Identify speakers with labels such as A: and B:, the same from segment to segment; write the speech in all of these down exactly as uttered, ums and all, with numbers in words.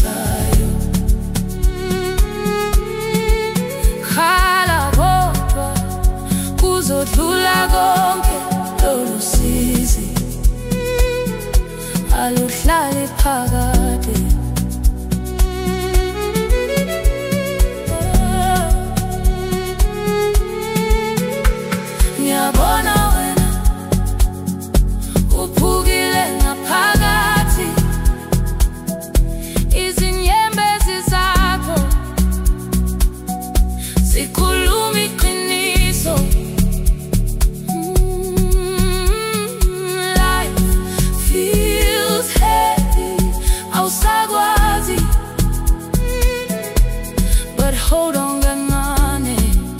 A: sayo. Khala kodwa kuzodlula konke lolu sizi, aluhlali phakade. Ngiyabona wena uphukile ngaphakathi, izinyembezi zakho zikhuluma iqiniso. Life feels heavy, awusakwazi, but hold on kancane,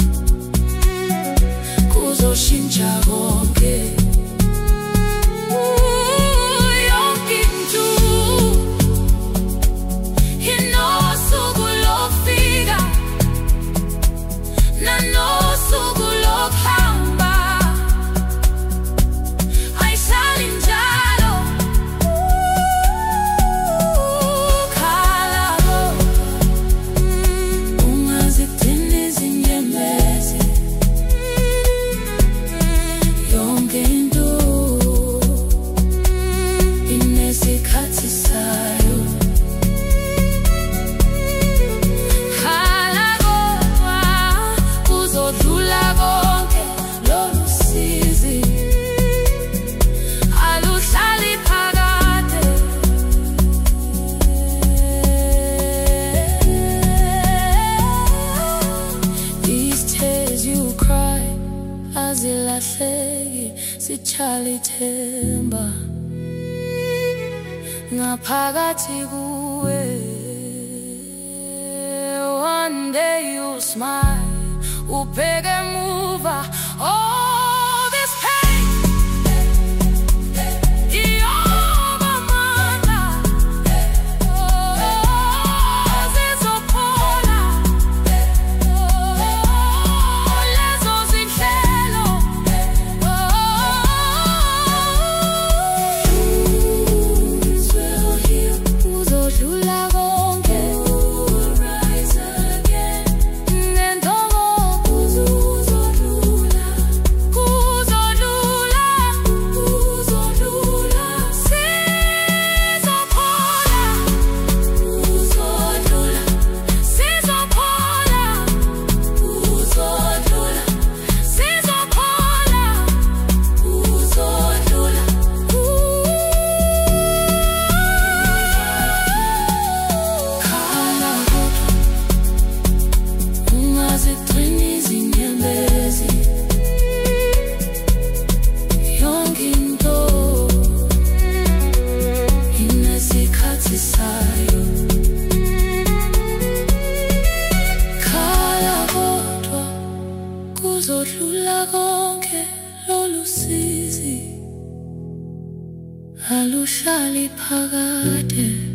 A: kuzoshintsha konke. Yonke into inosuku lokufika nanosuku lokuhamba, ayihlali njalo. Khala kodwa ungazigcini izinyembezi, yonke into inesikhathi sayo. Khala kodwa kuzodlula konke lolu sizi, aluhlali phakade. These tears you cry azilahleki, zihlala ithemba ngaphakathi kuwe. One day you'll smile, ubheke emuva. All this pain iyoba amandla, zizophola lezo zinhlelo. Wounds will heal, kuzodlula konke, we'll rise again. Nentongo kuzodlula, kuzodlula, kuzodlula. Sizophola, kuzodlula, sizophola, kuzodlula, sizophola, kuzodlula. Khala kodwa ungazigcini izinyembezi, yonke into inesikhathi sayo. Khala kodwa kuzodlula konke lolu sizi, aluhlali phakade.